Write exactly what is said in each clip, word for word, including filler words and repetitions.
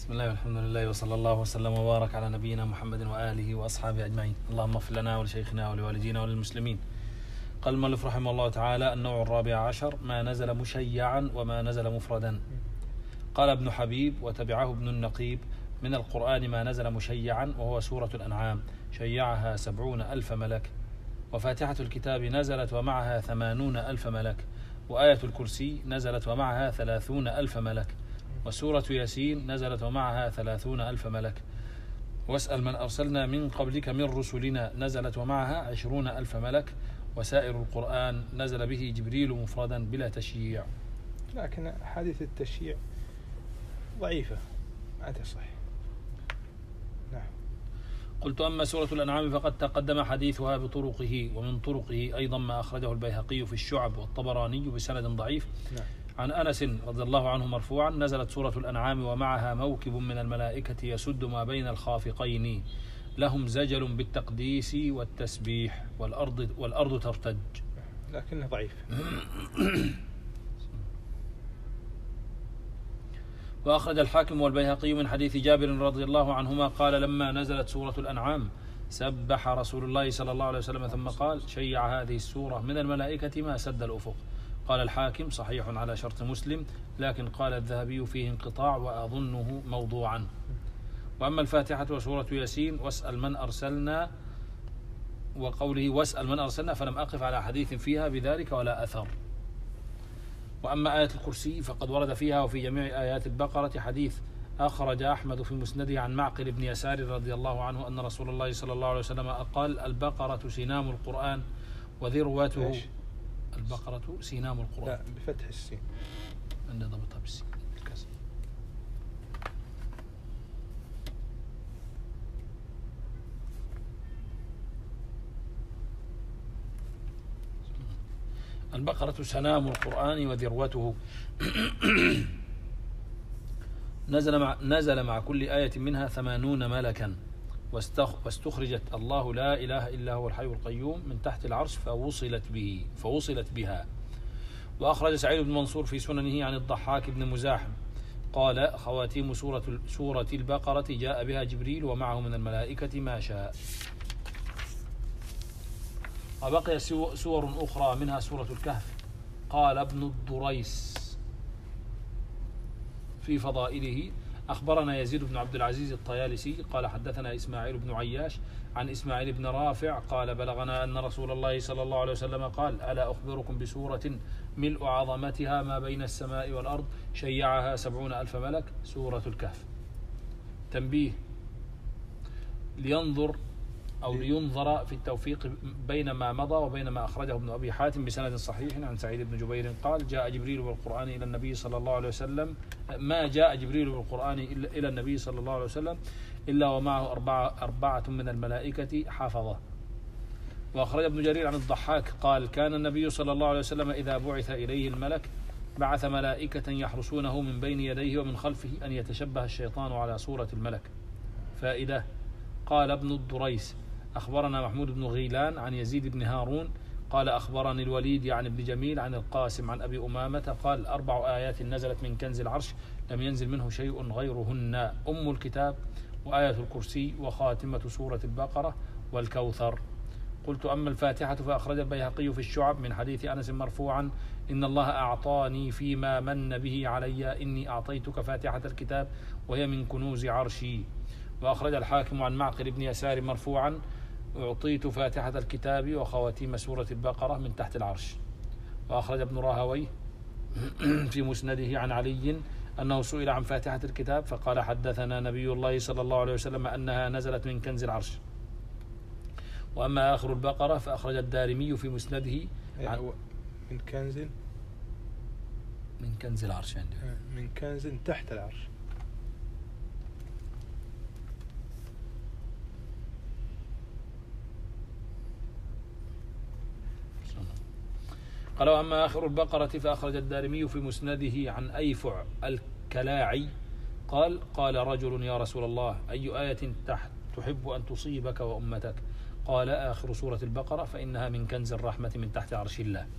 بسم الله والحمد لله وصلى الله وسلم وبارك على نبينا محمد وآله وأصحابه أجمعين. اللهم اغفر لنا ولشيخنا ولوالدينا وللمسلمين. قال المؤلف رحمه الله تعالى: النوع الرابع عشر ما نزل مشيعا وما نزل مفردا. قال ابن حبيب وتبعه ابن النقيب: من القرآن ما نزل مشيعا وهو سورة الأنعام شيعها سبعون ألف ملك، وفاتحة الكتاب نزلت ومعها ثمانون ألف ملك، وآية الكرسي نزلت ومعها ثلاثون ألف ملك، وسورة ياسين نزلت ومعها ثلاثون ألف ملك، واسأل من أرسلنا من قبلك من رسلنا نزلت ومعها عشرون ألف ملك، وسائر القرآن نزل به جبريل مفردا بلا تشييع. لكن حادث التشييع ضعيفة ما تصح. نعم. قلت: أما سورة الأنعام فقد تقدم حديثها بطرقه، ومن طرقه أيضا ما أخرجه البيهقي في الشعب والطبراني بسند ضعيف. نعم. عن أنس رضي الله عنه مرفوعا: نزلت سورة الأنعام ومعها موكب من الملائكة يسد ما بين الخافقين، لهم زجل بالتقديس والتسبيح، والأرض, والأرض ترتج. لكنه ضعيف. وأخرج الحاكم والبيهقي من حديث جابر رضي الله عنهما قال: لما نزلت سورة الأنعام سبح رسول الله صلى الله عليه وسلم ثم قال: شيع هذه السورة من الملائكة ما سد الأفق. قال الحاكم: صحيح على شرط مسلم، لكن قال الذهبي فيه انقطاع وأظنه موضوعا. وأما الفاتحة وسورة ياسين واسأل من أرسلنا، وقوله واسأل من أرسلنا فلم أقف على حديث فيها بذلك ولا أثر. وأما آية الكرسي فقد ورد فيها وفي جميع آيات البقرة حديث أخرج أحمد في مسنده عن معقل بن يسار رضي الله عنه أن رسول الله صلى الله عليه وسلم قال: البقرة سنام القرآن وذروته. البقرة سنام القرآن. لا، بفتح السين. أنا ضبطها بالسين بالكسر. البقرة سنام القرآن وذروته. نزل مع نزل مع كل آية منها ثمانون ملكا، واستخرجت الله لا إله إلا هو الحي القيوم من تحت العرش فوصلت به فوصلت بها. وأخرج سعيد بن منصور في سننه عن الضحاك بن مزاحم قال: خواتيم سورة سورة البقرة جاء بها جبريل ومعه من الملائكة ما شاء. وبقي سور أخرى منها سورة الكهف. قال ابن الضريس في فضائله: أخبرنا يزيد بن عبد العزيز الطيالسي قال: حدثنا إسماعيل بن عياش عن إسماعيل بن رافع قال: بلغنا أن رسول الله صلى الله عليه وسلم قال: ألا أخبركم بسورة ملء عظمتها ما بين السماء والأرض شيعها سبعون ألف ملك؟ سورة الكهف. تنبيه: لينظر أو لينظر في التوفيق بين ما مضى وبين ما أخرجه ابن أبي حاتم بسند صحيح عن سعيد بن جبير قال: جاء جبريل بالقرآن إلى النبي صلى الله عليه وسلم ما جاء جبريل بالقرآن إلى النبي صلى الله عليه وسلم إلا ومعه أربعة, أربعة من الملائكة حافظة. وأخرج ابن جرير عن الضحاك قال: كان النبي صلى الله عليه وسلم إذا بعث إليه الملك بعث ملائكة يحرسونه من بين يديه ومن خلفه أن يتشبه الشيطان على صورة الملك. فائدة: قال ابن الضريس: أخبرنا محمود بن غيلان عن يزيد بن هارون قال: أخبرني الوليد عن ابن جميل عن القاسم عن أبي أمامة قال: أربع آيات نزلت من كنز العرش لم ينزل منه شيء غيرهن: أم الكتاب، وآية الكرسي، وخاتمة سورة البقرة، والكوثر. قلت: أما الفاتحة فأخرج البيهقي في الشعب من حديث أنس مرفوعا: إن الله أعطاني فيما من به علي إني أعطيتك فاتحة الكتاب وهي من كنوز عرشي. وأخرج الحاكم عن معقل بن يسار مرفوعا: أعطيت فاتحة الكتاب وخواتيم سورة البقرة من تحت العرش. وأخرج ابن راهويه في مسنده عن علي أنه سئل عن فاتحة الكتاب فقال: حدثنا نبي الله صلى الله عليه وسلم أنها نزلت من كنز العرش. وأما آخر البقرة فأخرج الدارمي في مسنده عن من كنز من كنز العرش عندي. من كنز تحت العرش. قال: وأما آخر البقرة فأخرج الدارمي في مسنده عن أيفع الكلاعي قال: قال رجل: يا رسول الله، أي آية تحت تحب أن تصيبك وأمتك؟ قال: آخر سورة البقرة فإنها من كنز الرحمة من تحت عرش الله.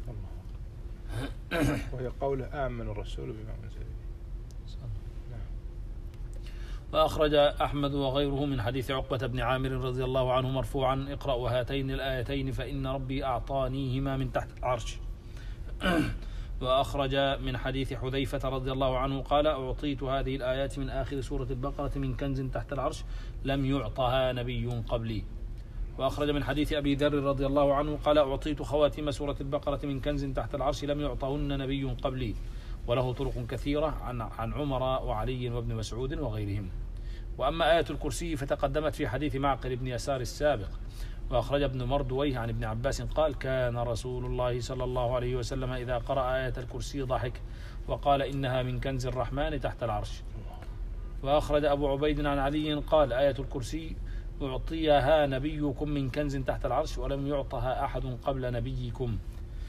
الله. وهي قوله: آمن الرسول بما أنزل إليه. وأخرج أحمد وغيره من حديث عقبة بن عامر رضي الله عنه مرفوعا: اقرأوا هاتين الآيتين فإن ربي أعطانيهما من تحت العرش. وأخرج من حديث حذيفة رضي الله عنه قال: أعطيت هذه الآيات من آخر سورة البقرة من كنز تحت العرش لم يعطها نبي قبلي. وأخرج من حديث أبي ذر رضي الله عنه قال: أعطيت خواتيم سورة البقرة من كنز تحت العرش لم يعطهن نبي قبلي. وله طرق كثيرة عن عن عمر وعلي وابن مسعود وغيرهم. وأما آية الكرسي فتقدمت في حديث معقل بن يسار السابق. وأخرج ابن مردويه عن ابن عباس قال: كان رسول الله صلى الله عليه وسلم إذا قرأ آية الكرسي ضحك وقال: إنها من كنز الرحمن تحت العرش. وأخرج أبو عبيد عن علي قال: آية الكرسي أعطيها نبيكم من كنز تحت العرش ولم يعطها أحد قبل نبيكم.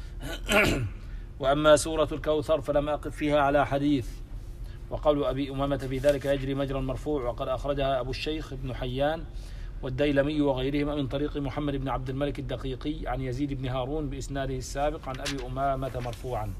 وأما سورة الكوثر فلم أقف فيها على حديث. وقول أبي أمامة في ذلك يجري مجرى المرفوع، وقد أخرجها أبو الشيخ ابن حيان والديلمي وغيرهما من طريق محمد بن عبد الملك الدقيقي عن يزيد بن هارون بإسناده السابق عن أبي أمامة مرفوعا.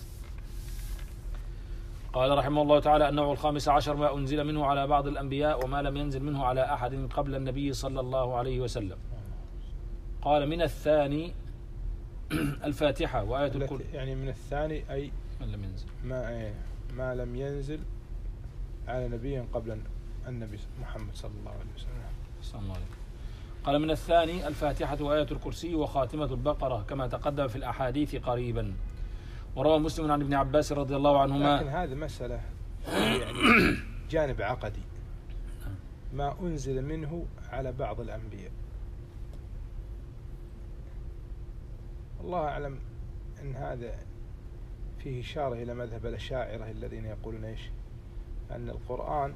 قال رحمه الله تعالى: النوع الخامس عشر ما أنزل منه على بعض الأنبياء وما لم ينزل منه على أحد قبل النبي صلى الله عليه وسلم. قال: من الثاني الفاتحة وآية الكرسي. يعني من الثاني أي من لم ينزل ما ما لم ينزل على نبي قبل النبي محمد صلى الله عليه وسلم. صلى الله عليه وسلم. قال: من الثاني الفاتحة وآية الكرسي وخاتمة البقرة كما تقدم في الأحاديث قريبا. وروى مسلم عن ابن عباس رضي الله عنهما. لكن هذه مسألة يعني جانب عقدي، ما أنزل منه على بعض الأنبياء. الله أعلم أن هذا فيه إشارة إلى مذهب الأشاعرة الذين يقولون إيش؟ أن القرآن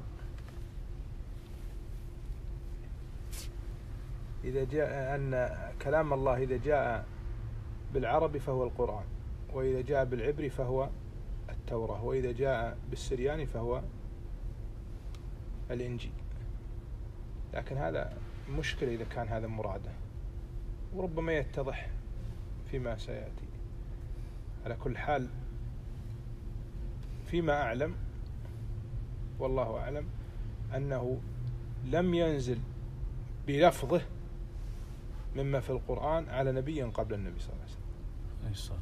إذا جاء أن كلام الله إذا جاء بالعربي فهو القرآن، وإذا جاء بالعبري فهو التوراة، وإذا جاء بالسرياني فهو الإنجيل. لكن هذا مشكلة إذا كان هذا مراده، وربما يتضح فيما سيأتي. على كل حال فيما أعلم والله أعلم أنه لم ينزل بلفظه مما في القرآن على نبي قبل النبي صلى الله عليه وسلم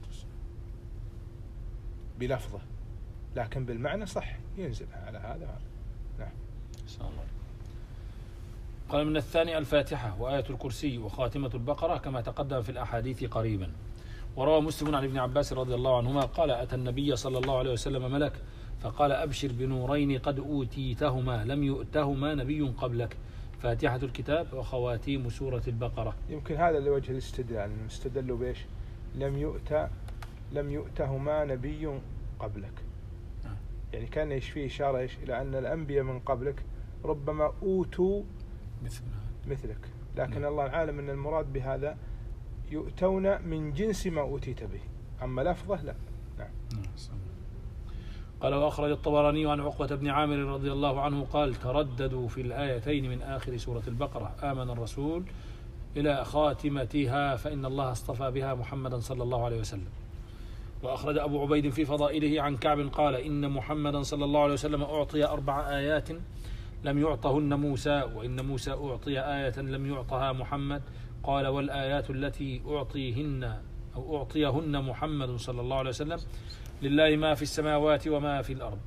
بلفظه، لكن بالمعنى صح ينزل على هذا. نعم. الله. قال: من الثاني الفاتحة وآية الكرسي وخاتمة البقرة كما تقدم في الأحاديث قريبا. وروى مسلم عن ابن عباس رضي الله عنهما قال: أتى النبي صلى الله عليه وسلم ملك فقال: أبشر بنورين قد أوتيتهما لم يؤتهما نبي قبلك، فاتحة الكتاب وخواتيم سورة البقرة. يمكن هذا لوجه الاستدلال، استدلوا بإيش؟ لم يؤتى لم يؤتهما نبي قبلك. آه. يعني كان إيش فيه إشارة إيش إلى أن الأنبياء من قبلك ربما أوتوا مثل مثلك، لكن آه. الله العالم أن المراد بهذا يؤتون من جنس ما أوتيت به، أما لفظه لا. نعم. آه. قال: وأخرج الطبراني عن عقبة بن عامر رضي الله عنه قال: ترددوا في الآيتين من آخر سورة البقرة: آمن الرسول إلى خاتمتها فإن الله اصطفى بها محمدا صلى الله عليه وسلم. وأخرج أبو عبيد في فضائله عن كعب قال: إن محمدا صلى الله عليه وسلم أعطي أربع آيات لم يعطهن موسى، وإن موسى أعطي آية لم يعطها محمد. قال: والآيات التي أعطيهن أو أعطيهن محمد صلى الله عليه وسلم لله ما في السماوات وما في الأرض،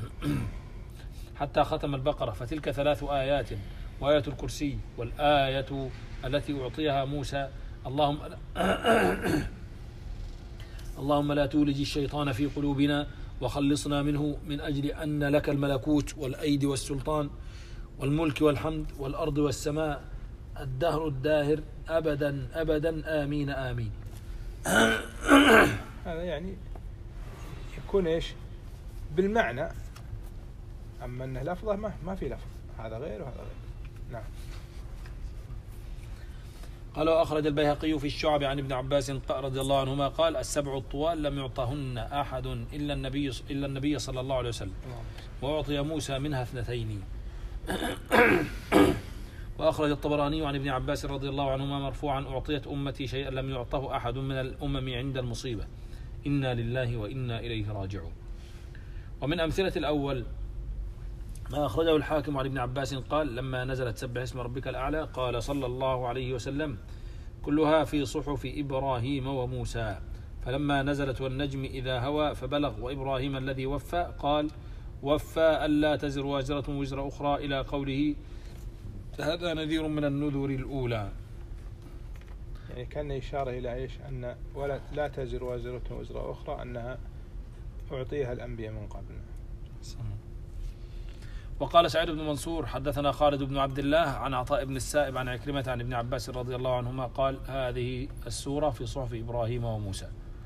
حتى ختم البقرة، فتلك ثلاث آيات: وآية الكرسي، والآية التي أعطيها موسى اللهم اللهم لا تولج الشيطان في قلوبنا وخلصنا منه من أجل أن لك الملكوت والأيدي والسلطان والملك والحمد والأرض والسماء الدهر الداهر أبدا أبدا آمين آمين. هذا يعني يكون إيش بالمعنى، أما أنه لفظه ما ما في لفظ، هذا غير وهذا غير. نعم. قال: وأخرج البيهقي في الشعب عن ابن عباس رضي الله عنهما قال: السبع الطوال لم يعطهن أحد إلا النبي إلا النبي صلى الله عليه وسلم، وأعطي موسى منها اثنتين. وأخرج الطبراني عن ابن عباس رضي الله عنهما مرفوعا: أعطيت أمتي شيئا لم يعطه أحد من الأمم عند المصيبة، إنا لله وإنا إليه راجعون. ومن أمثلة الأول ما أخرجه الحاكم عن ابن عباس قال لما نزلت سبح اسم ربك الأعلى قال صلى الله عليه وسلم كلها في صحف إبراهيم وموسى، فلما نزلت والنجم إذا هوى فبلغ وإبراهيم الذي وفى قال وفى ألا تزر وازرة وزر أخرى إلى قوله هذا نذير من النذر الأولى. يعني كان إشارة إلى إيش؟ أن ولا لا تزر وازرة وزر أخرى أنها أعطيها الأنبياء من قبل. وقال سعيد بن منصور حدثنا خالد بن عبد الله عن عطاء بن السائب عن عكرمة عن ابن عباس رضي الله عنهما قال هذه السورة في صحف إبراهيم وموسى.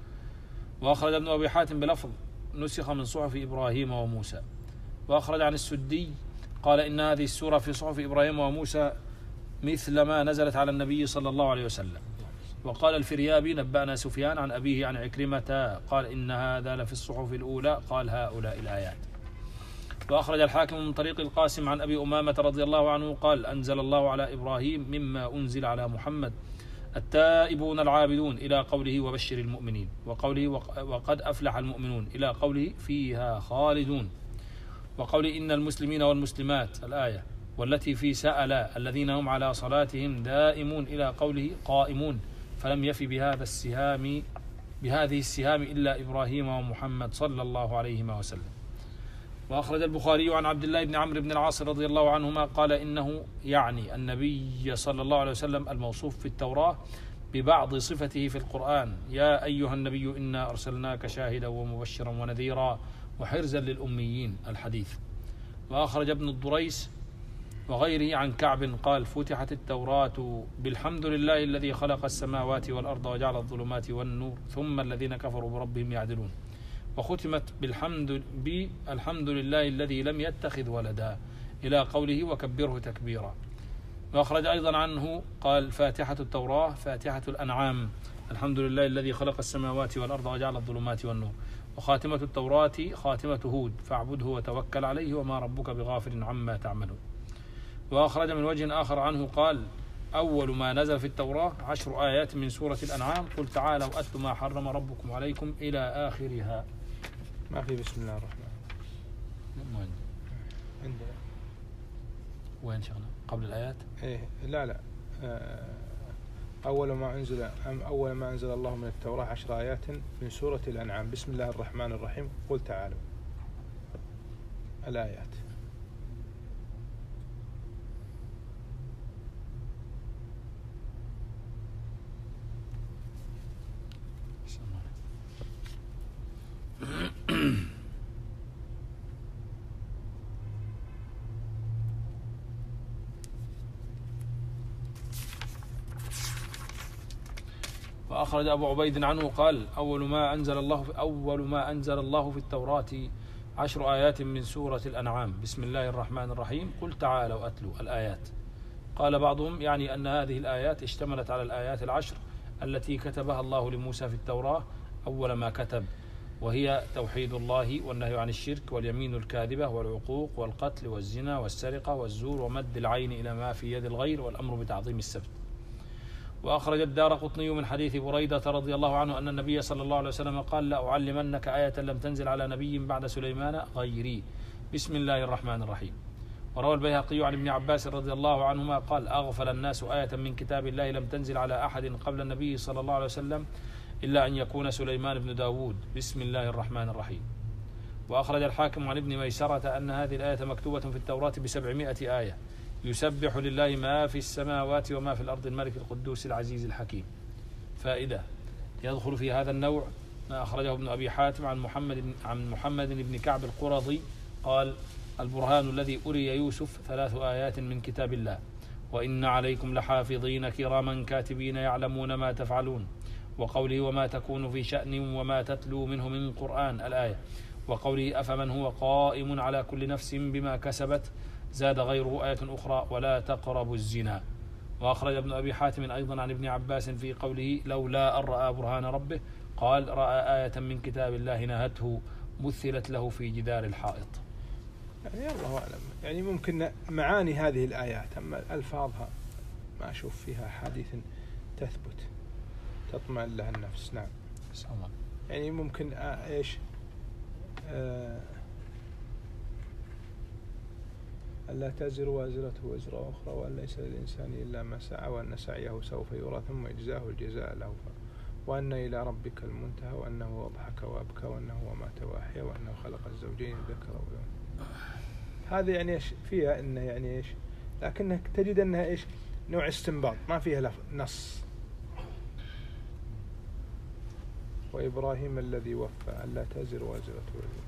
وأخرج ابن أبي حاتم بلفظ نسخ من صحف إبراهيم وموسى. وأخرج عن السدي قال إن هذه السورة في صحف إبراهيم وموسى مثل ما نزلت على النبي صلى الله عليه وسلم. وقال الفريابي نبأنا سفيان عن أبيه عن عكرمة قال إن هذا لفي الصحف الأولى قال هؤلاء الآيات. وأخرج الحاكم من طريق القاسم عن أبي أمامة رضي الله عنه قال أنزل الله على إبراهيم مما أنزل على محمد التائبون العابدون إلى قوله وبشر المؤمنين، وقوله وقد أفلح المؤمنون إلى قوله فيها خالدون، وقوله إن المسلمين والمسلمات الآية والتي في سأل الذين هم على صلاتهم دائمون إلى قوله قائمون فلم يف بهذا السهام بهذه السهام إلا إبراهيم ومحمد صلى الله عليه وسلم. وأخرج البخاري عن عبد الله بن عمرو بن العاص رضي الله عنهما قال إنه يعني النبي صلى الله عليه وسلم الموصوف في التوراة ببعض صفته في القرآن يا أيها النبي إنا أرسلناك شاهدا ومبشرا ونذيرا وحرزا للأميين الحديث. وأخرج ابن الضريس وغيره عن كعب قال فتحت التوراة بالحمد لله الذي خلق السماوات والأرض وجعل الظلمات والنور ثم الذين كفروا بربهم يعدلون، وختمت بالحمد بالحمد لله الذي لم يتخذ ولدا إلى قوله وكبره تكبيرا. وأخرج أيضا عنه قال فاتحة التوراة فاتحة الأنعام الحمد لله الذي خلق السماوات والأرض وجعل الظلمات والنور، وخاتمة التوراة خاتمة هود فاعبده وتوكل عليه وما ربك بغافل عما تعملون. وأخرج من وجه آخر عنه قال أول ما نزل في التوراة عشر آيات من سورة الأنعام قل تعالوا أتلوا ما حرم ربكم عليكم إلى آخرها. ما في بسم الله الرحمن وين؟ عندنا وين شغله قبل الآيات؟ إيه لا لا أول ما أنزل أول ما أنزل الله من التوراة عشر آيات من سورة الأنعام بسم الله الرحمن الرحيم قل تعالوا الآيات. وأخرج أبو عبيد عنه قال أول ما أنزل الله في أول ما أنزل الله في التوراة عشر آيات من سورة الأنعام بسم الله الرحمن الرحيم قل تعالوا أتلوا الآيات. قال بعضهم يعني أن هذه الآيات اشتملت على الآيات العشر التي كتبها الله لموسى في التوراة أول ما كتب، وهي توحيد الله والنهي عن الشرك واليمين الكاذبة والعقوق والقتل والزنا والسرقة والزور ومد العين إلى ما في يد الغير والأمر بتعظيم السبت. وأخرج الدارقطني من حديث بريدة رضي الله عنه أن النبي صلى الله عليه وسلم قال لا أعلمنك آية لم تنزل على نبي بعد سليمان غيري بسم الله الرحمن الرحيم. وروى البيهقي عن ابن عباس رضي الله عنهما قال أغفل الناس آية من كتاب الله لم تنزل على أحد قبل النبي صلى الله عليه وسلم إلا أن يكون سليمان بن داود بسم الله الرحمن الرحيم. وأخرج الحاكم عن ابن ميسرة أن هذه الآية مكتوبة في التوراة بسبعمائة آية يسبح لله ما في السماوات وما في الأرض الملك القدوس العزيز الحكيم. فائدة يدخل في هذا النوع ما أخرجه ابن أبي حاتم عن محمد عن محمد بن كعب القرظي قال البرهان الذي أري يوسف ثلاث آيات من كتاب الله وإن عليكم لحافظين كراما كاتبين يعلمون ما تفعلون، وقوله وما تكون في شأن وما تتلو منه من قرآن الآية، وقوله أفمن هو قائم على كل نفس بما كسبت زاد غيره آية أخرى ولا تقربوا الزنا. وأخرج ابن أبي حاتم أيضا عن ابن عباس في قوله لولا أن رأى برهان ربه قال رأى آية من كتاب الله نهته مثلت له في جدار الحائط. يعني الله أعلم، يعني ممكن معاني هذه الآيات أما ألفاظها ما أشوف فيها حديث تثبت تطمئن لها النفس. نعم سلام. يعني ممكن آه إيش آه ألا تزر وازرة وزر أخرى وأن ليس للإنسان إلا ما سعى وأن سعيه سوف يرى ثم يجزاه الجزاء الأوفى وأن إلى ربك المنتهى وأنه أضحك وأبكى وأنه أمات وأحيا وأنه خلق الزوجين الذكر والأنثى. هذه يعني إيش فيها؟ إنه يعني إيش، لكنك تجد أنها إيش نوع استنباط ما فيها نص. وإبراهيم الذي وفى ألا تزر وازرة وزر.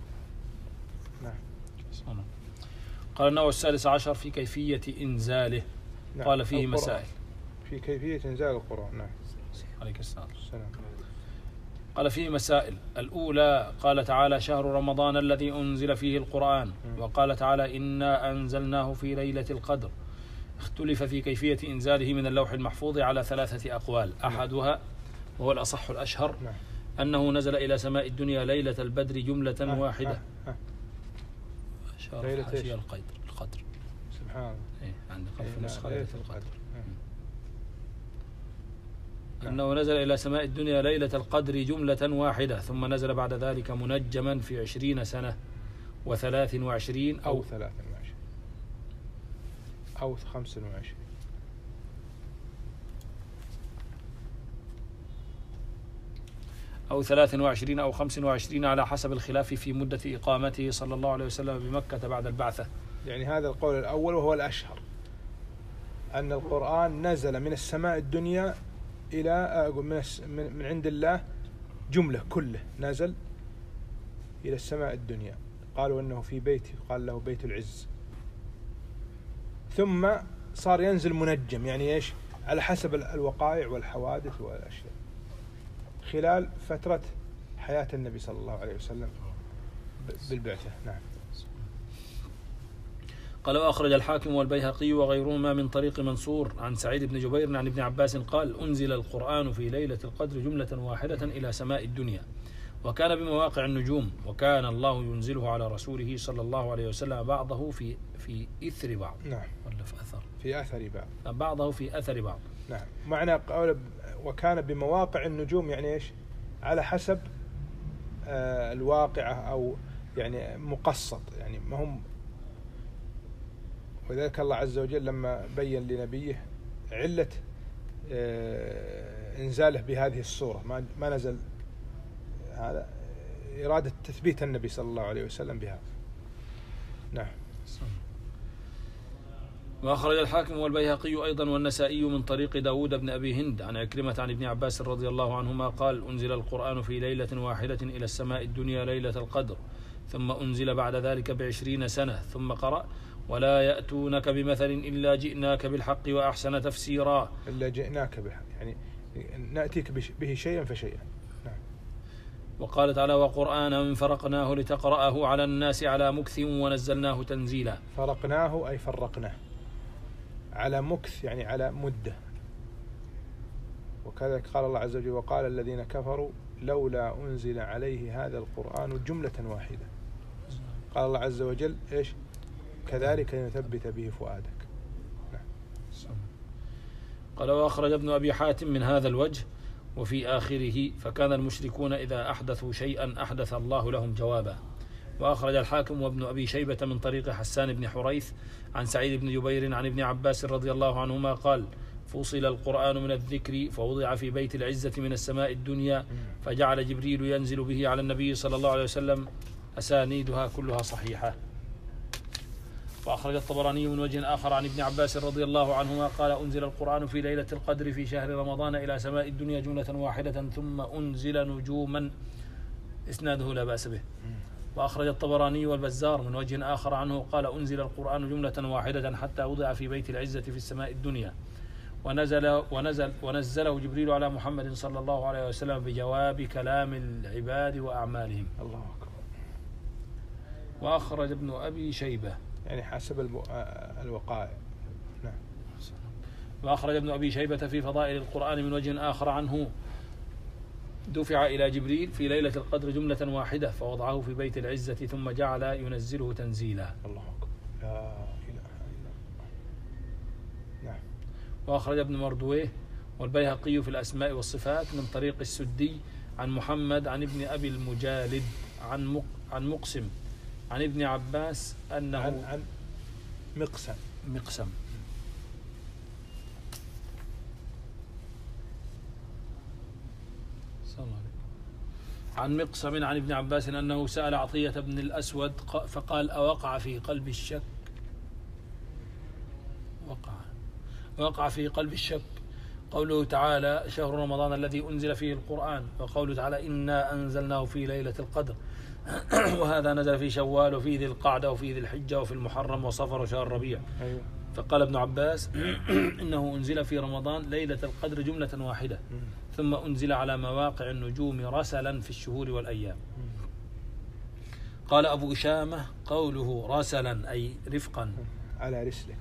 نعم. قال النوع السادس عشر في كيفية إنزاله. نعم. قال فيه القرآن. مسائل في كيفية إنزال القرآن. نعم. عليك السلام. السلام. قال فيه مسائل. الأولى قال تعالى شهر رمضان الذي أنزل فيه القرآن. م. وقال تعالى إنا أنزلناه في ليلة القدر. اختلف في كيفية إنزاله من اللوح المحفوظ على ثلاثة أقوال. أحدها وهو الأصح الأشهر نعم. أنه نزل إلى سماء الدنيا ليلة البدر جملة آه واحدة. آه آه. ليلة حاشية القدر القدر سبحان الله. إيه عندي قلب نسخة ليلة القدر. آه. أنه نزل إلى سماء الدنيا ليلة القدر جملة واحدة ثم نزل بعد ذلك منجما في عشرين سنة وثلاث وعشرين أو, أو ثلاث وعشرين أو خمس وعشرين أو ثلاث وعشرين أو خمس وعشرين على حسب الخلاف في مدة إقامته صلى الله عليه وسلم بمكة بعد البعثة. يعني هذا القول الأول وهو الأشهر، أن القرآن نزل من السماء الدنيا إلى أقول من, من عند الله جملة كله نزل إلى السماء الدنيا. قالوا أنه في بيت قال له بيت العز، ثم صار ينزل منجم يعني إيش على حسب الوقائع والحوادث والأشياء خلال فترة حياة النبي صلى الله عليه وسلم بالبعثة. نعم. قال وأخرج الحاكم والبيهقي وغيرهما من طريق منصور عن سعيد بن جبير عن ابن عباس قال أنزل القرآن في ليلة القدر جملة واحدة إلى سماء الدنيا وكان بمواقع النجوم وكان الله ينزله على رسوله صلى الله عليه وسلم بعضه في في إثر بعض. نعم. ولا في أثر في أثر بعض بعضه في أثر بعض. نعم. معنى قول وكان بمواقع النجوم يعني إيش على حسب آه الواقعة أو يعني مقسط يعني ما هم. وذلك الله عز وجل لما بين لنبيه علة آه إنزاله بهذه الصورة ما ما نزل هذا إرادة تثبيت النبي صلى الله عليه وسلم بها. نعم. وأخرج الحاكم والبيهقي أيضا والنسائي من طريق داود بن أبي هند عن عكرمة عن ابن عباس رضي الله عنهما قال أنزل القرآن في ليلة واحدة إلى السماء الدنيا ليلة القدر ثم أنزل بعد ذلك بعشرين سنة ثم قرأ ولا يأتونك بمثل إلا جئناك بالحق وأحسن تفسيرا. إلا جئناك بالحق يعني نأتيك به شيئا فشيئا. نعم. وقال تعالى وقرآنا فرقناه لتقرأه على الناس على مكث ونزلناه تنزيلا. فرقناه أي فرقناه على مكث يعني على مدة. وكذلك قال الله عز وجل وقال الذين كفروا لولا أنزل عليه هذا القرآن جملة واحدة. قال الله عز وجل إيش كذلك نثبت به فؤادك. نعم. قال وأخرج ابن أبي حاتم من هذا الوجه وفي آخره فكان المشركون إذا أحدثوا شيئا أحدث الله لهم جوابا. وأخرج الحاكم وابن أبي شيبة من طريق حسان بن حريث عن سعيد بن جبير عن ابن عباس رضي الله عنهما قال فصل القرآن من الذكر فوضع في بيت العزة من السماء الدنيا فجعل جبريل ينزل به على النبي صلى الله عليه وسلم أسانيدها كلها صحيحة. وأخرج الطبراني من وجه آخر عن ابن عباس رضي الله عنهما قال أنزل القرآن في ليلة القدر في شهر رمضان إلى سماء الدنيا جملة واحدة ثم أنزل نجوما إسناده لا بأس به. وأخرج الطبراني والبزار من وجه آخر عنه قال أنزل القرآن جملة واحدة حتى وضع في بيت العزة في السماء الدنيا ونزل ونزل ونزله جبريل على محمد صلى الله عليه وسلم بجواب كلام العباد وأعمالهم. الله أكبر. وأخرج ابن أبي شيبة يعني حسب الوقائع. نعم. وأخرج ابن أبي شيبة في فضائل القرآن من وجه آخر عنه دفع إلى جبريل في ليلة القدر جملة واحدة فوضعه في بيت العزة ثم جعل ينزله تنزيلا. الله أكبر. لا إله إلا الله. نعم. وأخرج ابن مردويه والبيهقي في الأسماء والصفات من طريق السدي عن محمد عن ابن أبي المجالد عن عن مقسم عن ابن عباس أنه عن, عن مقسم. مقسم. عن مقسم عن ابن عباس أنه سأل عطية بن الأسود فقال أوقع في قلب الشك وقع وقع في قلب الشك قوله تعالى شهر رمضان الذي أنزل فيه القرآن، وقوله تعالى إنا أنزلناه في ليلة القدر وهذا نزل في شوال وفي ذي القعدة وفي ذي الحجة وفي المحرم وصفر وشهر الربيع. أيوة. فقال ابن عباس إنه أنزل في رمضان ليلة القدر جملة واحدة، ثم أنزل على مواقع النجوم رسلا في الشهور والأيام. قال أبو أشامة قوله رسلا أي رفقا على رسلك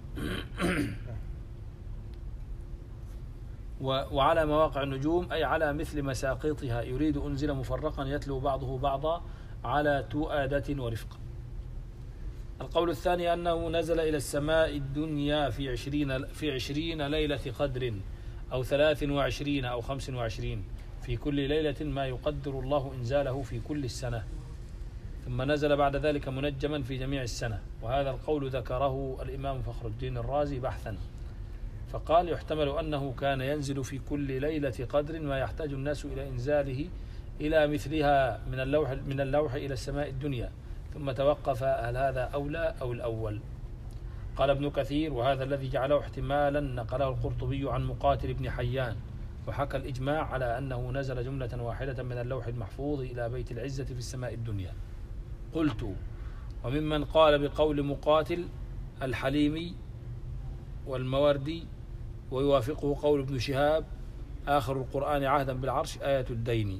وعلى مواقع النجوم أي على مثل مساقطها، يريد أنزل مفرقا يتلو بعضه بعضا على تؤادة ورفق. القول الثاني أنه نزل إلى السماء الدنيا في عشرين, في عشرين ليلة قدر أو ثلاث وعشرين أو خمس وعشرين، في كل ليلة ما يقدر الله إنزاله في كل السنة، ثم نزل بعد ذلك منجما في جميع السنة. وهذا القول ذكره الإمام فخر الدين الرازي بحثا، فقال يحتمل أنه كان ينزل في كل ليلة قدر ما يحتاج الناس إلى إنزاله إلى مثلها من اللوح, من اللوح إلى السماء الدنيا، ثم توقف هل هذا أولى أو الأول. قال ابن كثير وهذا الذي جعله احتمالا نقله القرطبي عن مقاتل بن حيان، وحكى الإجماع على أنه نزل جملة واحدة من اللوح المحفوظ إلى بيت العزة في السماء الدنيا. قلت وممن قال بقول مقاتل الحليمي والموردي، ويوافقه قول ابن شهاب آخر القرآن عهدا بالعرش آية الدين.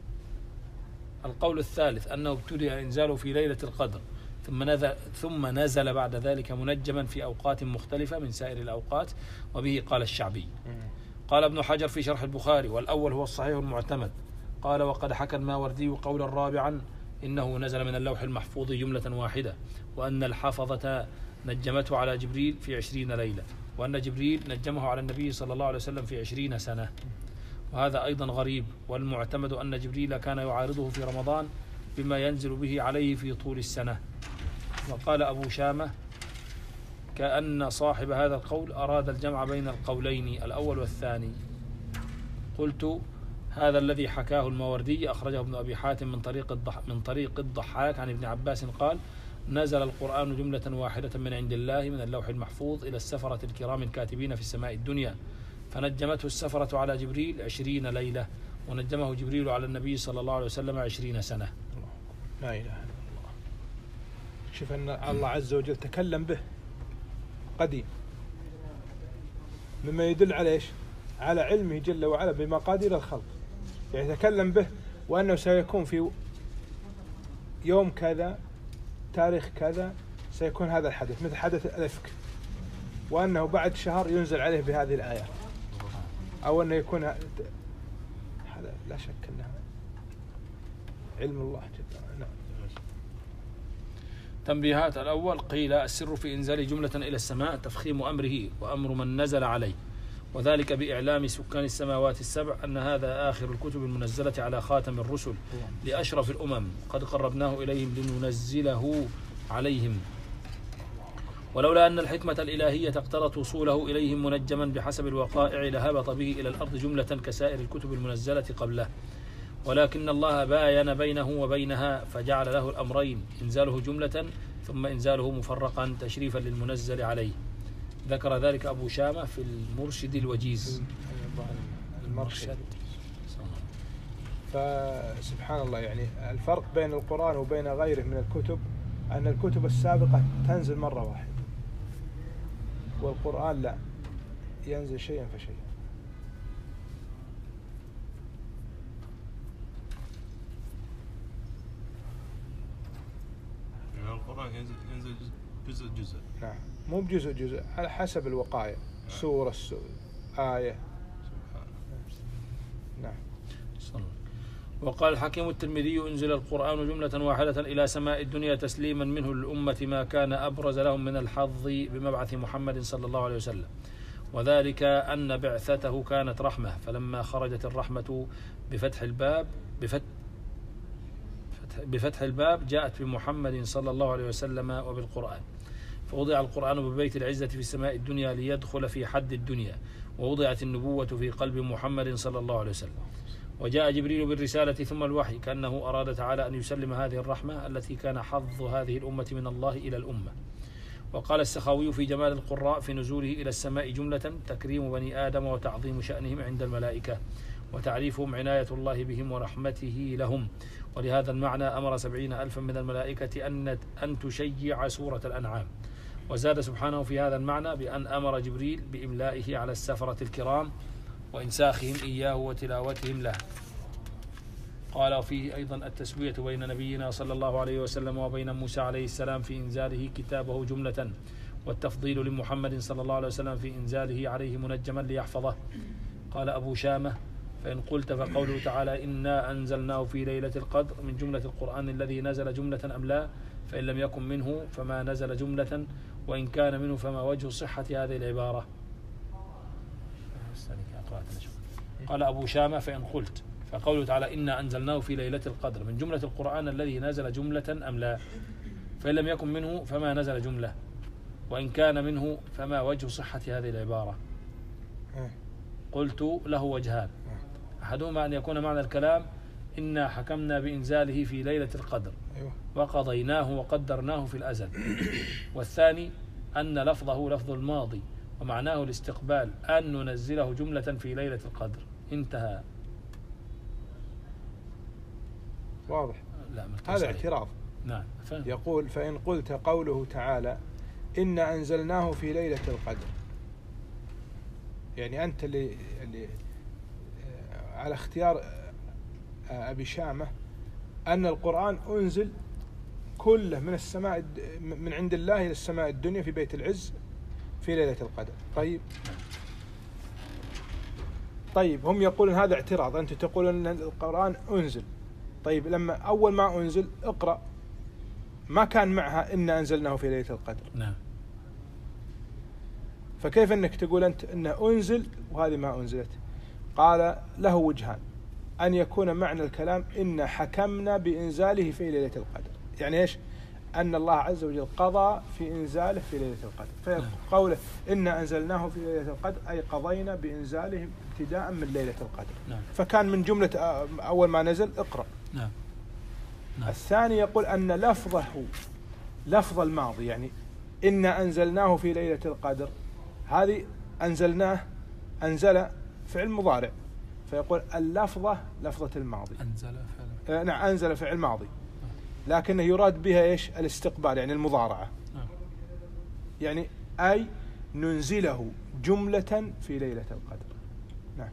القول الثالث أنه ابتدأ إنزاله في ليلة القدر ثم نزل, ثم نزل بعد ذلك منجما في أوقات مختلفة من سائر الأوقات، وبه قال الشعبي. قال ابن حجر في شرح البخاري والأول هو الصحيح المعتمد. قال وقد حكى الماوردي قولا رابعا إنه نزل من اللوح المحفوظ جملة واحدة، وأن الحفظة نجمته على جبريل في عشرين ليلة، وأن جبريل نجمه على النبي صلى الله عليه وسلم في عشرين سنة. وهذا أيضا غريب، والمعتمد أن جبريل كان يعارضه في رمضان بما ينزل به عليه في طول السنة. وقال أبو شامة كأن صاحب هذا القول أراد الجمع بين القولين الأول والثاني. قلت هذا الذي حكاه الماوردي أخرجه ابن أبي حاتم من طريق الضح من طريق الضحاك عن ابن عباس قال نزل القرآن جملة واحدة من عند الله من اللوح المحفوظ إلى السفرة الكرام الكاتبين في السماء الدنيا، فنجمته السفرة على جبريل عشرين ليلة، ونجمه جبريل على النبي صلى الله عليه وسلم عشرين سنة. لا إله إلا الله. شوف أن الله عز وجل تكلم به قديم، مما يدل على إيش؟ على علمه جل وعلا بمقادير الخلق، يعني تكلم به وأنه سيكون في يوم كذا تاريخ كذا سيكون هذا الحدث مثل حدث الإفك، وأنه بعد شهر ينزل عليه بهذه الآيات، أو أنه يكون هذا لا شك أنه علم الله جل وعلا. تنبيهات. الأول قيل السر في إنزال جملة إلى السماء تفخيم أمره وأمر من نزل عليه، وذلك بإعلام سكان السماوات السبع أن هذا آخر الكتب المنزلة على خاتم الرسل لأشرف الأمم، قد قربناه إليهم لننزله عليهم، ولولا أن الحكمة الإلهية اقتضت وصوله إليهم منجما بحسب الوقائع لهبط به إلى الأرض جملة كسائر الكتب المنزلة قبله، ولكن الله باين بينه وبينها فجعل له الأمرين، إنزاله جملة ثم إنزاله مفرقا تشريفا للمنزل عليه. ذكر ذلك أبو شامة في المرشد الوجيز. المرشد. فسبحان الله، يعني الفرق بين القرآن وبين غيره من الكتب أن الكتب السابقة تنزل مرة واحدة، والقرآن لا، ينزل شيئا فشيئا. يعني القرآن ينزل ينزل جزء جزء. نعم، مو بجزء جزء، على حسب الوقائع، سورة السورة آية. نعم. وقال الحكيم الترمذي انزل القرآن جملة واحدة إلى سماء الدنيا تسليما منه للأمة ما كان أبرز لهم من الحظ بمبعث محمد صلى الله عليه وسلم، وذلك أن بعثته كانت رحمة، فلما خرجت الرحمة بفتح الباب بفتح بفتح الباب جاءت بمحمد صلى الله عليه وسلم وبالقرآن، فوضع القرآن ببيت العزة في السماء الدنيا ليدخل في حد الدنيا، ووضعت النبوة في قلب محمد صلى الله عليه وسلم، وجاء جبريل بالرسالة ثم الوحي، كأنه أراد تعالى أن يسلم هذه الرحمة التي كان حظ هذه الأمة من الله إلى الأمة. وقال السخاوي في جمال القراء في نزوله إلى السماء جملة: تكريم بني آدم وتعظيم شأنهم عند الملائكة، وتعريفهم عناية الله بهم ورحمته لهم. ولهذا المعنى أمر سبعين ألفا من الملائكة أن أن تشيع سورة الأنعام. وزاد سبحانه في هذا المعنى بأن أمر جبريل بإملائه على السفرة الكرام وإنساخهم إياه وتلاوتهم له. قال فيه أيضا التسوية بين نبينا صلى الله عليه وسلم وبين موسى عليه السلام في إنزاله كتابه جملة، والتفضيل لمحمد صلى الله عليه وسلم في إنزاله عليه منجما ليحفظه. قال أبو شامة: فإن قلت فقوله تعالى إنا أنزلناه في ليلة القدر من جملة القرآن الذي نزل جملة أم لا؟ فإن لم يكن منه فما نزل جملة، وإن كان منه فما وجه صحة هذه العبارة؟ قال أبو شامة: فإن قلت فقوله تعالى إنا أنزلناه في ليلة القدر من جملة القرآن الذي نزل جملة أم لا؟ فإن لم يكن منه فما نزل جملة، وإن كان منه فما وجه صحة هذه العبارة؟ قلت له وجهان: أحدهما أن يكون معنى الكلام إنا حكمنا بإنزاله في ليلة القدر وقضيناه وقدرناه في الأزل، والثاني أن لفظه لفظ الماضي ومعناه الاستقبال، أن ننزله جملة في ليلة القدر. انتهى. واضح؟ لا، هذا اعتراض. نعم. يقول: فإن قلت قوله تعالى إنا أنزلناه في ليلة القدر، يعني أنت اللي, اللي على اختيار أبي شامة أن القرآن أنزل كله من السماء من عند الله إلى السماء الدنيا في بيت العز في ليلة القدر. طيب طيب هم يقولون هذا اعتراض، أنت تقول أن القرآن أنزل. طيب لما أول ما أنزل اقرأ ما كان معها إنا أنزلناه في ليلة القدر. نعم. فكيف أنك تقول أنت أنه أنزل وهذه ما أنزلت؟ قال: له وجهان: أن يكون معنى الكلام إن حكمنا بإنزاله في ليلة القدر، يعني إيش؟ أن الله عز وجل قضى في إنزاله في ليلة القدر، فقوله إنا أنزلناه في ليلة القدر أي قضينا بإنزاله ابتداء من ليلة القدر. نعم. فكان من جملة أول ما نزل اقرأ. نعم. نعم. الثاني يقول أن لفظه لفظ الماضي، يعني إنا أنزلناه في ليلة القدر، هذه أنزلناه أنزل فعل مضارع، فيقول اللفظة لفظة الماضي. أنزل فعل آه نعم أنزل فعل ماضي، لكنه يراد بها إيش؟ الاستقبال، يعني المضارعة. نعم. يعني أي ننزله جملة في ليلة القدر. نعم.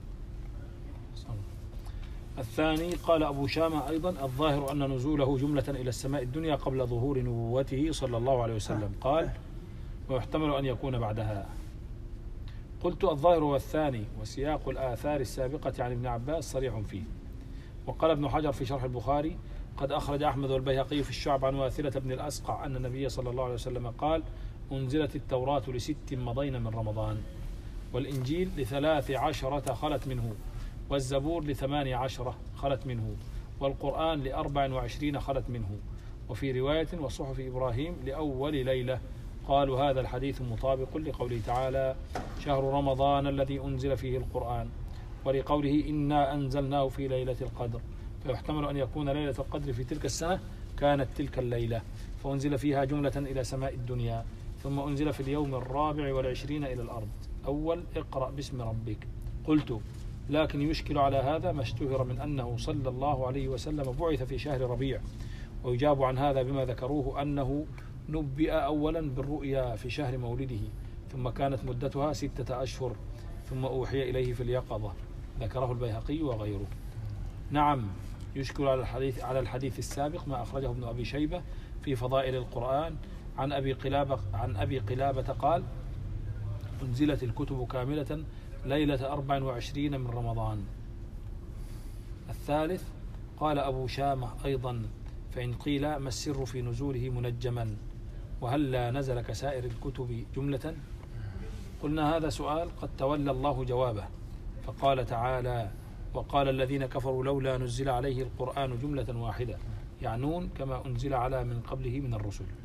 الثاني قال أبو شامة أيضا: الظاهر أن نزوله جملة إلى السماء الدنيا قبل ظهور نبوته صلى الله عليه وسلم. قال: ويحتمل أن يكون بعدها. قلت: الظاهر والثاني، وسياق الآثار السابقة عن ابن عباس صريح فيه. وقال ابن حجر في شرح البخاري: قد أخرج أحمد والبيهقي في الشعب عن واثلة بن الأسقع أن النبي صلى الله عليه وسلم قال: أنزلت التوراة لست مضين من رمضان، والإنجيل لثلاث عشرة خلت منه، والزبور لثمان عشرة خلت منه، والقرآن لأربع وعشرين خلت منه، وفي رواية وصحف إبراهيم لأول ليلة. قالوا: هذا الحديث مطابق لقوله تعالى: شهر رمضان الذي أنزل فيه القرآن، ولقوله إنا أنزلناه في ليلة القدر، فيحتمل أن يكون ليلة القدر في تلك السنة كانت تلك الليلة، فأنزل فيها جملة إلى سماء الدنيا، ثم أنزل في اليوم الرابع والعشرين إلى الأرض. أول: اقرأ باسم ربك. قلت: لكن يشكل على هذا ما اشتهر من أنه صلى الله عليه وسلم بعث في شهر ربيع، ويجاب عن هذا بما ذكروه أنه نبئ أولا بالرؤيا في شهر مولده، ثم كانت مدتها ستة أشهر، ثم أوحي إليه في اليقظة. ذكره البيهقي وغيره. نعم، يشكل على الحديث على الحديث السابق ما أخرجه ابن أبي شيبة في فضائل القرآن عن أبي قلابة عن أبي قلابة قال: أنزلت الكتب كاملة ليلة أربع وعشرين من رمضان. الثالث قال أبو شامة أيضا: فإن قيل ما السر في نزوله منجما، وهل لا نزل كسائر الكتب جملة؟ قلنا هذا سؤال قد تولى الله جوابه، فقال تعالى: وقال الذين كفروا لولا نزل عليه القرآن جملة واحدة، يعنون كما أنزل على من قبله من الرسل.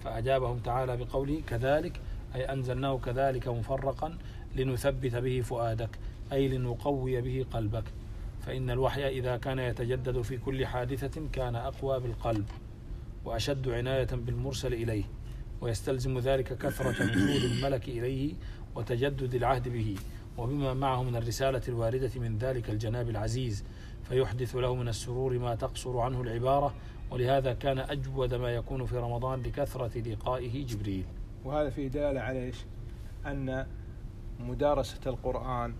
فأجابهم تعالى بقوله كذلك أي أنزلناه كذلك مفرقا لنثبت به فؤادك أي لنقوي به قلبك، فإن الوحي إذا كان يتجدد في كل حادثة كان أقوى بالقلب وأشد عناية بالمرسل إليه، ويستلزم ذلك كثرة نزول الملك إليه وتجدد العهد به وبما معه من الرسالة الواردة من ذلك الجناب العزيز، فيحدث له من السرور ما تقصر عنه العبارة، ولهذا كان أجود ما يكون في رمضان لكثرة لقائه جبريل. وهذا فيه دلالة على إيش؟ أن مدارسة القرآن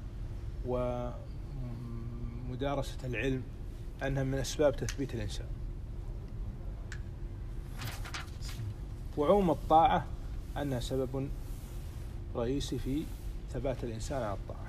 ومدارسة العلم أنها من أسباب تثبيت الإنسان، وعوم الطاعة أنها سبب رئيسي في ثبات الإنسان على الطاعة.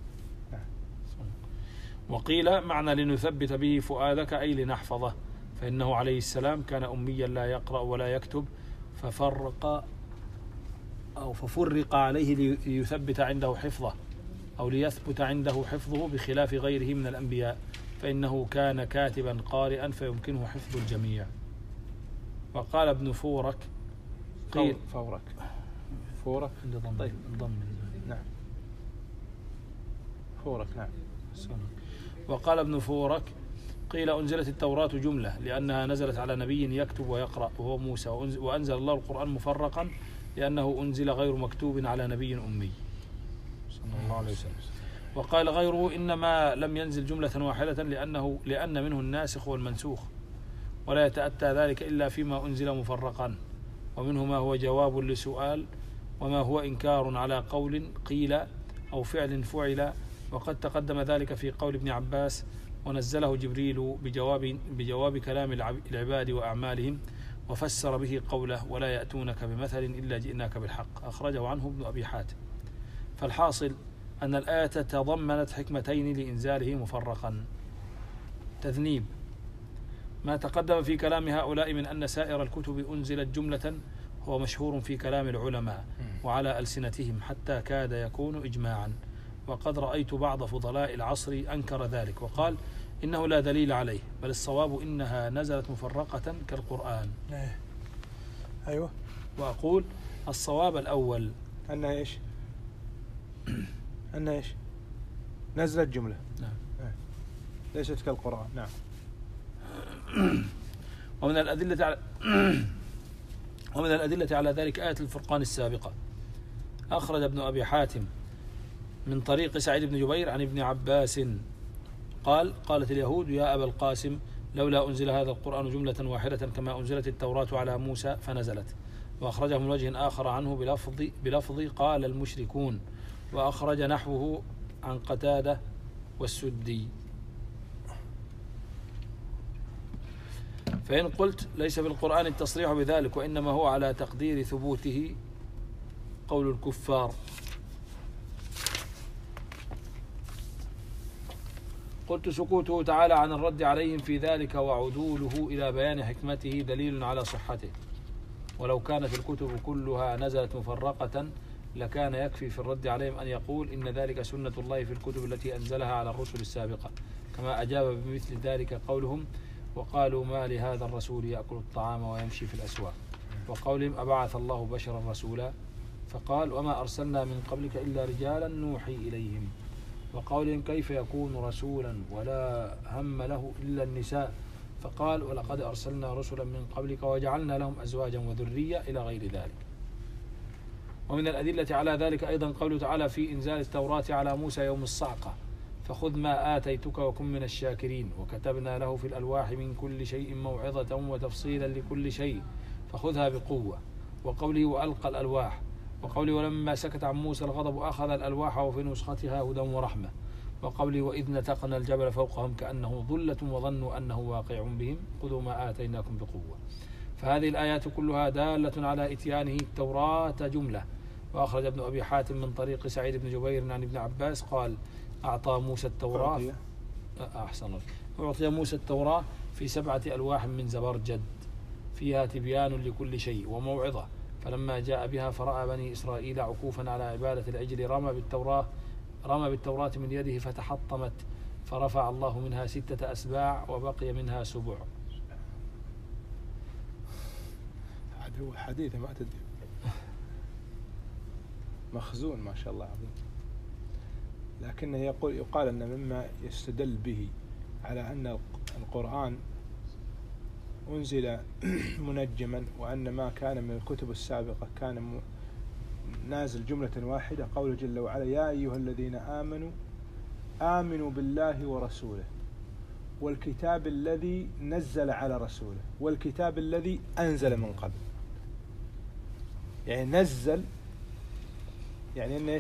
وقيل معنى لنثبت به فؤادك أي لنحفظه، فإنه عليه السلام كان أميا لا يقرأ ولا يكتب، ففرق أو ففرق عليه ليثبت عنده حفظه أو ليثبت عنده حفظه بخلاف غيره من الأنبياء، فإنه كان كاتبا قارئا فيمكنه حفظ الجميع. وقال ابن فورك قيل فورك فورك طيب ضم نعم فورك نعم. وقال ابن فورك قيل أنزلت التوراة جملة لأنها نزلت على نبي يكتب ويقرأ وهو موسى، وأنزل الله القرآن مفرقا لأنه أنزل غير مكتوب على نبي أمي صلى الله عليه وسلم. وقال غيره إنما لم ينزل جملة واحدة لأنه لأن منه الناسخ والمنسوخ، ولا يتأتى ذلك إلا فيما أنزل مفرقا، ومنه ما هو جواب لسؤال، وما هو إنكار على قول قيل أو فعل فعل، وقد تقدم ذلك في قول ابن عباس ونزله جبريل بجواب, بجواب كلام العباد وأعمالهم، وفسر به قوله ولا يأتونك بمثل إلا جئناك بالحق، أخرجه عنه ابن أبي حاتم. فالحاصل أن الآية تضمنت حكمتين لإنزاله مفرقا: تذنيب ما تقدم في كلام هؤلاء من أن سائر الكتب أنزلت جملة هو مشهور في كلام العلماء وعلى ألسنتهم حتى كاد يكون إجماعا، وقد رأيت بعض فضلاء العصر أنكر ذلك وقال إنه لا دليل عليه، بل الصواب إنها نزلت مفرقة كالقرآن. أيوة. وأقول الصواب الأول أنها إيش؟ أنها إيش؟ نزلت جملة. نعم. ليست كالقرآن. نعم. ومن الأدلة على ومن الأدلة على ذلك آية الفرقان السابقة. أخرج ابن أبي حاتم من طريق سعيد بن جبير عن ابن عباس قال: قالت اليهود يا أبا القاسم لولا أنزل هذا القرآن جملة واحدة كما أنزلت التوراة على موسى فنزلت. وأخرجه من وجه آخر عنه بلفظ, بلفظ قال المشركون، وأخرج نحوه عن قتادة والسدي. فإن قلت ليس في القرآن التصريح بذلك وإنما هو على تقدير ثبوته قول الكفار، قلت سكوته تعالى عن الرد عليهم في ذلك وعدوله إلى بيان حكمته دليل على صحته، ولو كانت الكتب كلها نزلت مفرقة لكان يكفي في الرد عليهم أن يقول إن ذلك سنة الله في الكتب التي أنزلها على الرسل السابقة، كما أجاب بمثل ذلك قولهم وقالوا ما لهذا الرسول يأكل الطعام ويمشي في الأسواق، وقولهم أبعث الله بشرا رسولا، فقال وما أرسلنا من قبلك إلا رجالا نوحي إليهم، وقولهم كيف يكون رسولا ولا هم له إلا النساء، فقال ولقد أرسلنا رسلا من قبلك وجعلنا لهم أزواجا وذرية إلى غير ذلك. ومن الأدلة على ذلك أيضا قوله تعالى في إنزال التوراة على موسى يوم الصعقة فخذ ما آتيتك وكن من الشاكرين، وكتبنا له في الألواح من كل شيء موعظة وتفصيلا لكل شيء فخذها بقوة، وقوله وألقى الألواح، وقوله ولما سكت عن موسى الغضب أخذ الألواح وفي نسختها هدى ورحمة، وقوله وإذ نتقنا الجبل فوقهم كأنه ظلة وظنوا أنه واقع بهم خذوا ما آتيناكم بقوة. فهذه الآيات كلها دالة على إتيانه التوراة جملة. وأخرج ابن أبي حاتم من طريق سعيد بن جبير عن ابن عباس قال أعطى موسى التوراة أحسن أعطي موسى التوراة في سبعة ألواح من زبرجد فيها تبيان لكل شيء وموعظة، فلما جاء بها فرأى بني إسرائيل عكوفا على عبادة العجل رمى بالتوراة رمى بالتوراة من يده فتحطمت، فرفع الله منها ستة أسباع وبقي منها سبع. هو حديث ما تدري مخزون ما شاء الله عظيم. لكنه يقول يقال أن مما يستدل به على أن القرآن أنزل منجما، وأن ما كان من الكتب السابقة كان نازل جملة واحدة، قوله جل وعلا: يا أيها الذين آمنوا آمنوا بالله ورسوله والكتاب الذي نزل على رسوله والكتاب الذي أنزل من قبل. يعني نزل يعني إنه إيش؟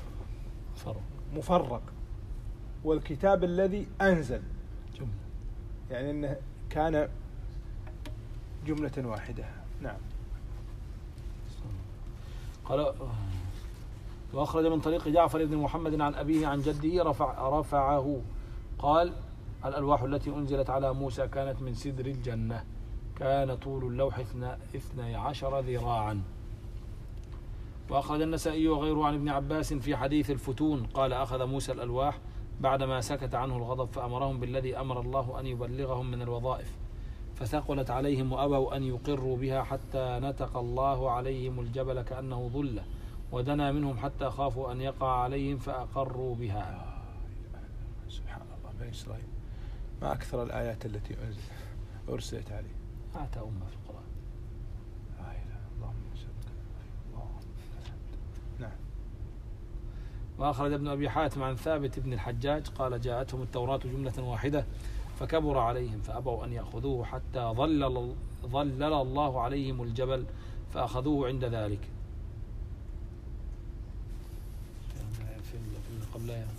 مفرق. والكتاب الذي أنزل جملة، يعني إنه كان جملة واحدة. نعم. قال: وأخرج من طريق جعفر بن محمد عن أبيه عن جده رفع رفعه قال: الألواح التي أنزلت على موسى كانت من سدر الجنة، كان طول اللوح اثني عشر ذراعا. وأخرج النسائي وغيره عن ابن عباس في حديث الفتون قال: أخذ موسى الألواح بعدما سكت عنه الغضب فأمرهم بالذي أمر الله أن يبلغهم من الوظائف، فثقلت عليهم وأبوا أن يقروا بها حتى نتق الله عليهم الجبل كأنه ظلة، ودنا منهم حتى خافوا أن يقع عليهم فأقروا بها. سبحان الله، بني إسرائيل ما أكثر الآيات التي أرسلت عليه. أعتى أمة في القرآن. نعم. وأخرج ابن أبي حاتم عن ثابت بن الحجاج قال: جاءتهم التوراة جملة واحدة فكبر عليهم فأبوا أن يأخذوه حتى ظلل, ظلل الله عليهم الجبل فأخذوه عند ذلك. في قبلها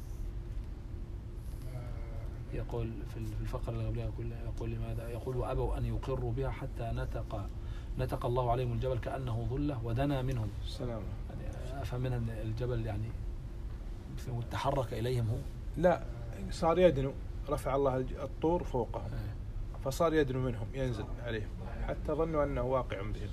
يقول في الفقرة اللي قبلها يقول لماذا؟ يقول: وأبوا أن يقروا بها حتى نتق نتق الله عليهم الجبل كأنه ظلة ودنا منهم. السلام. يعني أفهم من الجبل يعني تحرك إليهم هو؟ لا، صار يدنو، رفع الله الطور فوقهم فصار يدنو منهم ينزل عليهم حتى ظنوا أنه واقع بهم.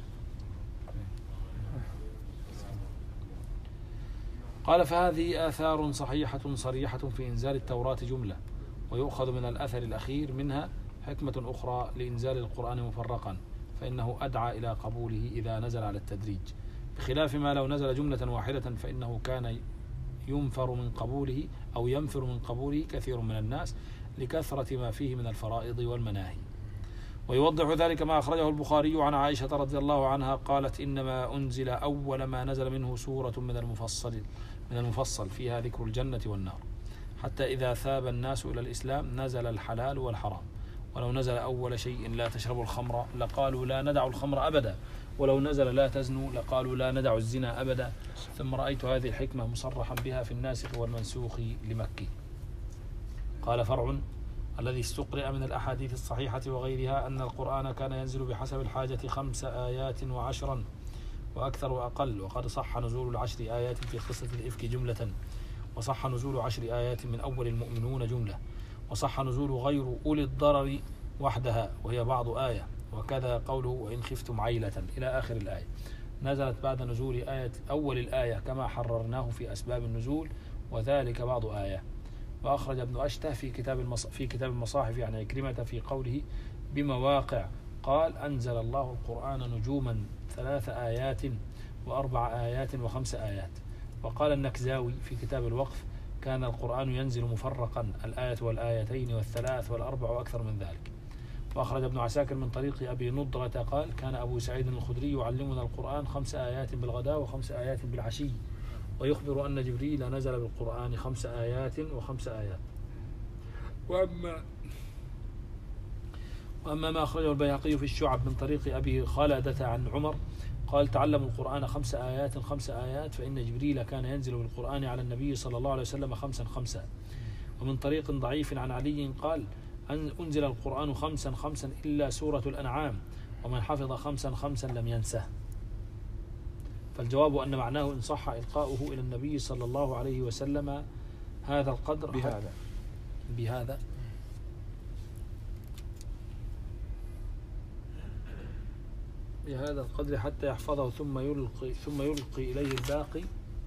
قال: فهذه آثار صحيحة صريحة في إنزال التوراة جملة، ويؤخذ من الأثر الأخير منها حكمة أخرى لإنزال القرآن مفرقا، فإنه أدعى إلى قبوله إذا نزل على التدريج، بخلاف ما لو نزل جملة واحدة فإنه كان ينفر من قبوله أو ينفر من قبوله كثير من الناس لكثرة ما فيه من الفرائض والمناهي. ويوضح ذلك ما أخرجه البخاري عن عائشة رضي الله عنها قالت: إنما أنزل أول ما نزل منه سورة من المفصل من المفصل فيها ذكر الجنة والنار، حتى إذا ثاب الناس إلى الإسلام نزل الحلال والحرام. ولو نزل أول شيء لا تشربوا الخمر لقالوا لا ندع الخمر أبدا، ولو نزل لا تزنوا لقالوا لا ندع الزنا أبدا. ثم رأيت هذه الحكمة مصرحا بها في الناسخ والمنسوخ لمكي. قال: فرع الذي استقرأ من الأحاديث الصحيحة وغيرها أن القرآن كان ينزل بحسب الحاجة خمس آيات وعشرا وأكثر وأقل، وقد صح نزول العشر آيات في قصة الإفك جملة، وصح نزول عشر آيات من أول المؤمنون جملة، وصح نزول غير أولي الضرر وحدها وهي بعض آية، وكذا قوله: وإن خفتم عيلة إلى آخر الآية، نزلت بعد نزول آية أول الآية كما حررناه في أسباب النزول، وذلك بعض آية. وأخرج ابن أشته في كتاب المص... في كتاب المصاحف عن عكرمة في قوله بمواقع قال: أنزل الله القرآن نجوما ثلاث آيات وأربع آيات وخمس آيات. وقال النكزاوي في كتاب الوقف: كان القرآن ينزل مفرقا، الآية والآيتين والثلاث والأربع وأكثر من ذلك. وأخرج ابن عساكر من طريق أبي نضرة قال: كان أبو سعيد الخدري يعلمنا القرآن خمس آيات بالغداء وخمس آيات بالعشي، ويخبر أن جبريل نزل بالقرآن خمس آيات وخمس آيات. وأما وأما ما أخرجه البيهقي في الشعب من طريق أبي خالدة عن عمر قال: تعلموا القرآن خمس آيات خمس آيات، فإن جبريل كان ينزل بالقرآن على النبي صلى الله عليه وسلم خمسا خمسا. ومن طريق ضعيف عن علي قال: أنزل القرآن خمسا خمسا إلا سورة الأنعام، ومن حفظ خمسا خمسا لم ينسه. فالجواب أن معناه إن صح إلقاؤه إلى النبي صلى الله عليه وسلم هذا القدر بهذا بهذا بهذا القدر حتى يحفظه ثم يلقي ثم يلقي إليه الباقي،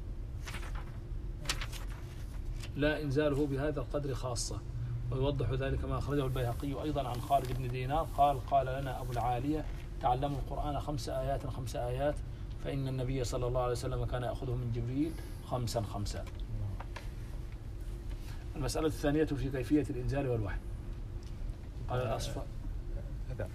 لا إنزاله بهذا القدر خاصة. ويوضح ذلك ما أخرجه البيهقي أيضا عن خالد بن دينار قال: قال لنا أبو العالية تعلموا القرآن خمس آيات خمس آيات، فإن النبي صلى الله عليه وسلم كان يأخذه من جبريل خمسا خمسا. المسألة الثانية في كيفية الإنزال والوحي. قال الأصفى هذا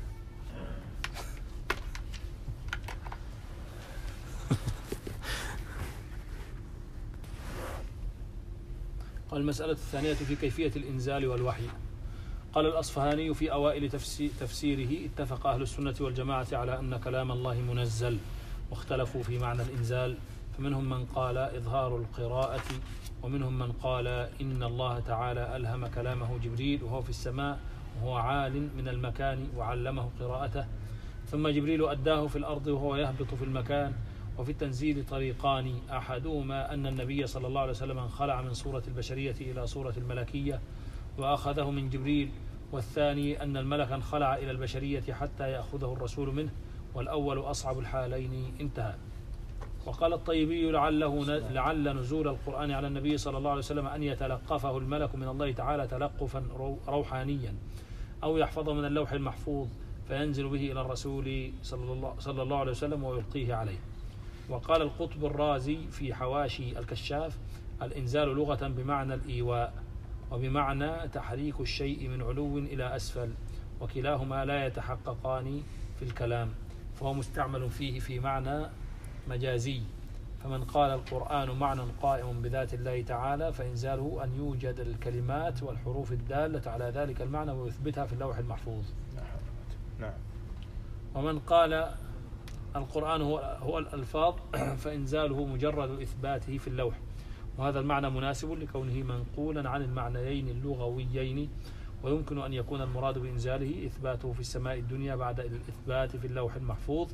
قال المسألة الثانية في كيفية الإنزال والوحي. قال الأصفهاني في أوائل تفسيره: اتفق أهل السنة والجماعة على أن كلام الله منزل، واختلفوا في معنى الإنزال، فمنهم من قال إظهار القراءة، ومنهم من قال إن الله تعالى ألهم كلامه جبريل وهو في السماء وهو عال من المكان وعلمه قراءته، ثم جبريل أداه في الأرض وهو يهبط في المكان. وفي التنزيل طريقان: أحدهما أن النبي صلى الله عليه وسلم انخلع من صورة البشرية إلى صورة الملكية وأخذه من جبريل، والثاني أن الملك انخلع إلى البشرية حتى يأخذه الرسول منه، والأول أصعب الحالين. انتهى. وقال الطيبي: لعله لعل نزول القرآن على النبي صلى الله عليه وسلم أن يتلقفه الملك من الله تعالى تلقفا روحانيا، أو يحفظه من اللوح المحفوظ فينزل به إلى الرسول صلى الله عليه وسلم ويلقيه عليه. وقال القطب الرازي في حواشي الكشاف: الإنزال لغة بمعنى الإيواء، وبمعنى تحريك الشيء من علو إلى أسفل، وكلاهما لا يتحققان في الكلام، فهو مستعمل فيه في معنى مجازي. فمن قال القرآن معنى قائم بذات الله تعالى فإنزاله أن يوجد الكلمات والحروف الدالة على ذلك المعنى ويثبتها في اللوح المحفوظ. نعم. ومن قال القرآن هو هو الألفاظ فإنزاله مجرد إثباته في اللوح، وهذا المعنى مناسب لكونه منقولا عن المعنيين اللغويين، ويمكن أن يكون المراد بإنزاله إثباته في السماء الدنيا بعد الإثبات في اللوح المحفوظ،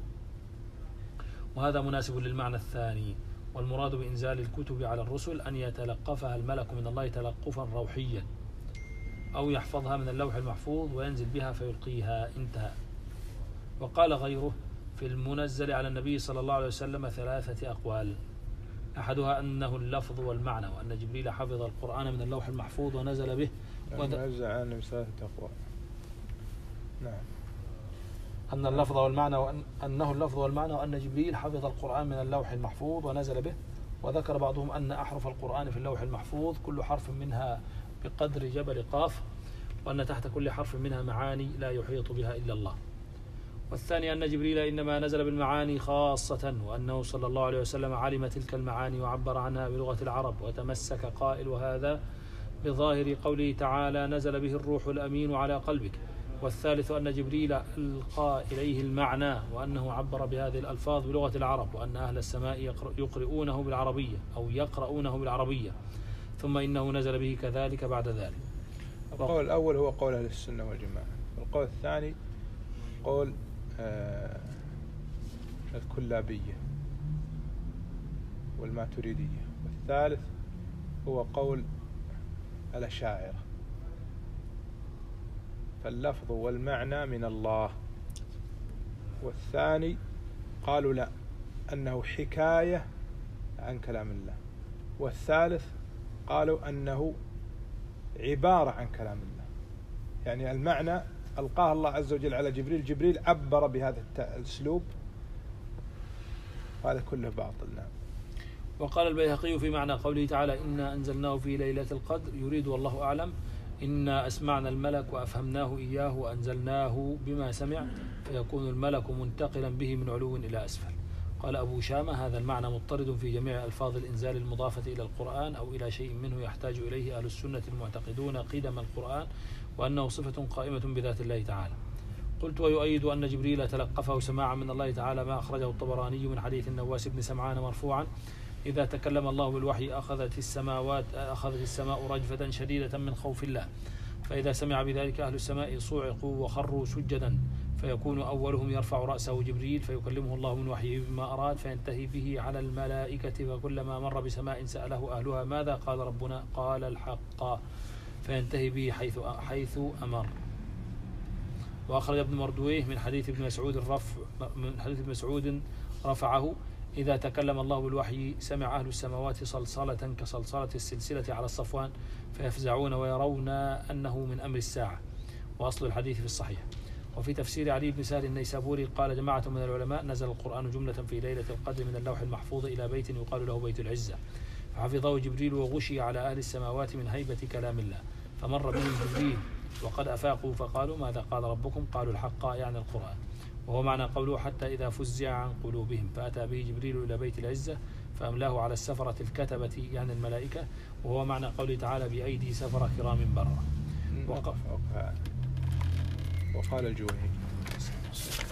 وهذا مناسب للمعنى الثاني. والمراد بإنزال الكتب على الرسل أن يتلقفها الملك من الله تلقفا روحيا، أو يحفظها من اللوح المحفوظ وينزل بها فيلقيها. انتهى. وقال غيره في المنزل على النبي صلى الله عليه وسلم ثلاثة أقوال: أحدها أنه اللفظ والمعنى، وأن جبريل حفظ القرآن من اللوح المحفوظ ونزل به. ونزل عن ثلاثة أقوال. نعم. أن اللفظ والمعنى وأن أنه اللفظ والمعنى وأن جبريل حفظ القرآن من اللوح المحفوظ ونزل به. وذكر بعضهم أن أحرف القرآن في اللوح المحفوظ كل حرف منها بقدر جبل قاف، وأن تحت كل حرف منها معاني لا يحيط بها إلا الله. والثاني أن جبريل إنما نزل بالمعاني خاصة، وأنه صلى الله عليه وسلم علم تلك المعاني وعبر عنها بلغة العرب، وتمسك قائل وهذا بظاهر قوله تعالى: نزل به الروح الأمين على قلبك. والثالث أن جبريل ألقى إليه المعنى، وأنه عبر بهذه الألفاظ بلغة العرب، وأن أهل السماء يقرؤونه بالعربية أو يقرؤونه بالعربية، ثم إنه نزل به كذلك بعد ذلك. القول الأول هو قول أهل السنة والجماعة، والقول الثاني قول آه الكلابية والماتريدية، والثالث هو قول الأشاعرة. فاللفظ والمعنى من الله. والثاني قالوا لا، أنه حكاية عن كلام الله. والثالث قالوا أنه عبارة عن كلام الله، يعني المعنى ألقاه الله عز وجل على جبريل، جبريل عبر بهذا الأسلوب، هذا كله باطل. نعم. وقال البيهقي في معنى قوله تعالى: إنا أنزلناه في ليلة القدر، يريد والله أعلم إنا أسمعنا الملك وأفهمناه إياه وأنزلناه بما سمع، فيكون الملك منتقلا به من علو إلى أسفل. قال أبو شامة: هذا المعنى مضطرد في جميع ألفاظ الإنزال المضافة إلى القرآن أو إلى شيء منه يحتاج إليه أهل السنة المعتقدون قدم القرآن، وأنه صفة قائمة بذات الله تعالى. قلت: ويؤيد أن جبريل تلقفه سماعا من الله تعالى ما أخرجه الطبراني من حديث النواس بن سمعان مرفوعا: إذا تكلم الله بالوحي أخذت السماوات أخذت السماء رجفة شديدة من خوف الله، فإذا سمع بذلك أهل السماء صعقوا وخروا سجدا، فيكون أولهم يرفع رأسه جبريل فيكلمه الله من وحيه بما أراد، فينتهي به على الملائكة، فكلما مر بسماء سأله أهلها: ماذا قال ربنا؟ قال الحق، فينتهي به حيث حيث أمر. وأخرج ابن مردويه من حديث ابن مسعود الرفع من حديث ابن مسعود رفعه: إذا تكلم الله بالوحي سمع أهل السماوات صلصلة كصلصلة السلسلة على الصفوان، فيفزعون ويرون أنه من أمر الساعة. وأصل الحديث في الصحيح. وفي تفسير علي بن سهل النيسابوري قال جماعة من العلماء نزل القرآن جملة في ليلة القدر من اللوح المحفوظ إلى بيت يقال له بيت العزة، فحفظه جبريل وغشي على أهل السماوات من هيبة كلام الله، فمر بهم جبريل وقد أفاقوا فقالوا ماذا قال ربكم؟ قالوا الحق يعني القرآن، وهو معنى قوله حتى إذا فزع عن قلوبهم، فأتى به جبريل إلى بيت العزة فأملاه على السفرة الكتبة يعني الملائكة، وهو معنى قوله تعالى بأيدي سفرة كرام بررة. وقف وقال الجويني